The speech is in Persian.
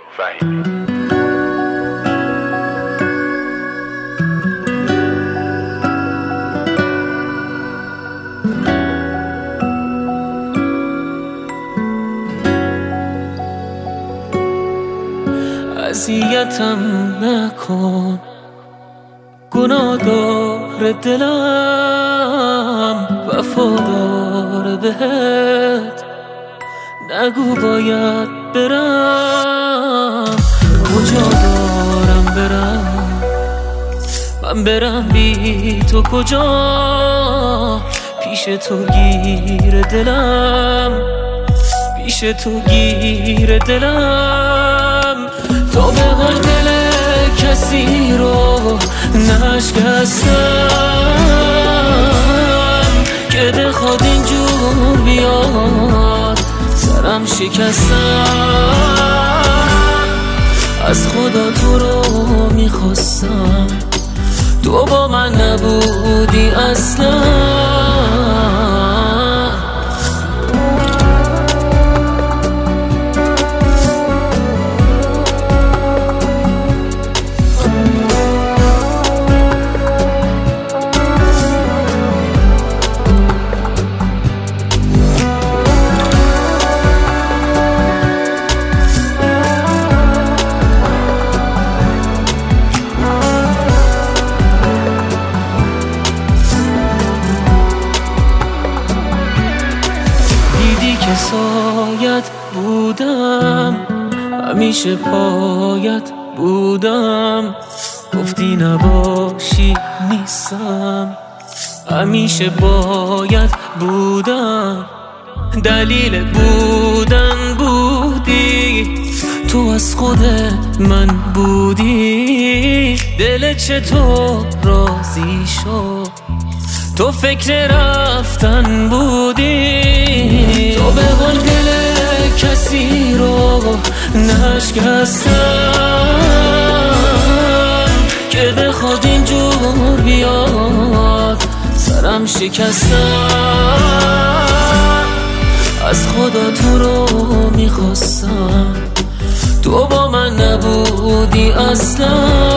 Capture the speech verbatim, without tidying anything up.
وحیدی. اذیتم نکن، گناه داره دلم، وفادار بهت، نگو باید برم. کجا دارم برم من، برم بی تو کجا؟ پیش تو گیر دلم، پیش تو گیر دلم. تو به حال دل کسی رو نشکستم که بخواد اینجور بیاد سرم شکستم. از خدا تو رو میخواستم، تو با من نبودی اصلا. سایت بودم، همیشه پایت بودم، گفتی نباشی نیستم، همیشه باید بودم، دلیل بودن بودی، تو از خود من بودی. دل چطور راضی شد، تو فکر رفتن بودی. تو به حال دل کسی رو نشکستم که بخواد اینجور بیاد سرم شکستم. از خدا تو رو میخواستم، تو با من نبودی اصلا.